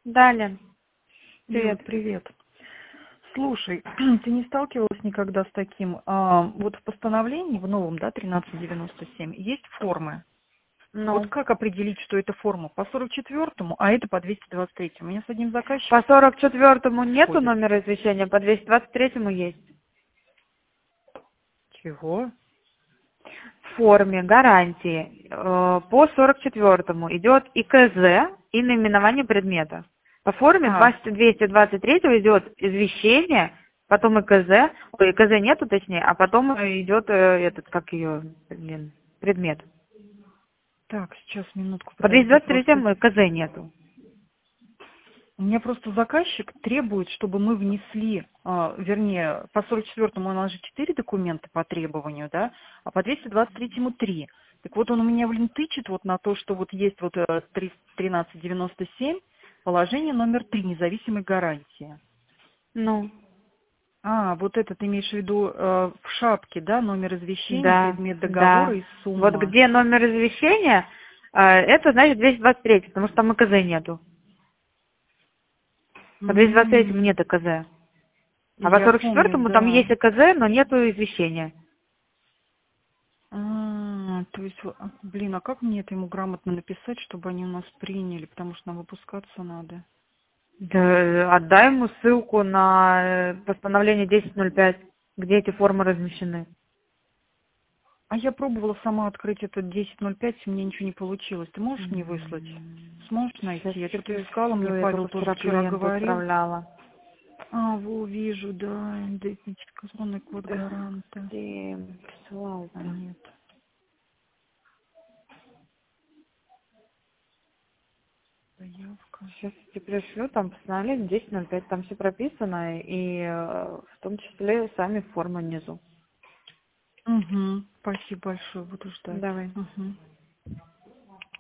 Далее. Привет. Привет. Привет. Слушай, ты не сталкивалась никогда с таким? Вот в постановлении, в новом, да, 1397, есть формы. Вот Ну, как определить, что это форма? По 44-му, а это по 223-му. У меня с одним заказчиком по 44-му нету ходит. номера извещения, по 223-му есть. Чего? В форме гарантии по 44-му идет ИКЗ и наименование предмета. По форме А, 223 идет извещение, потом ИКЗ, ой, ИКЗ нету точнее, а потом идет этот, как ее, блин, предмет. так, сейчас, минутку, По подожди. Просто 223-му ИКЗ нету. у меня просто заказчик требует, чтобы мы внесли, вернее, по 44-му у нас же 4 документа по требованию, да, а по 223-му 3. Так вот он у меня, блин, тычет вот на то, что вот есть вот 1397, положение номер 3, независимой гарантии. Ну, Вот это ты имеешь в виду в шапке, да, номер извещения, да, предмет договора да. и Вот сумма. где номер извещения, это значит 223, потому что там ИКЗ нету. По 223 М, нет ИКЗ. А по Я помню, 44-му там да. есть ИКЗ, но нету извещения. То есть, блин, а как мне это ему грамотно написать, чтобы они у нас приняли, потому что нам выпускаться надо. Да, отдай ему ссылку на постановление 10.05, где эти формы размещены. А я пробовала сама открыть этот 10.05, и мне ничего не получилось. Ты можешь мне выслать? Сможешь Сейчас найти? Я тебе что-то искала, пришлю, мне я Павел только тоже вчера вчера клиенту говорил. отправляла. Вижу, да, идентификационный код гаранта. Ты присылала-то. Нет. Заявка. Сейчас я тебе пришлю, там постановление 10.05, там все прописано, и в том числе сами формы внизу. Угу. Спасибо большое, буду ждать. Давай. Угу.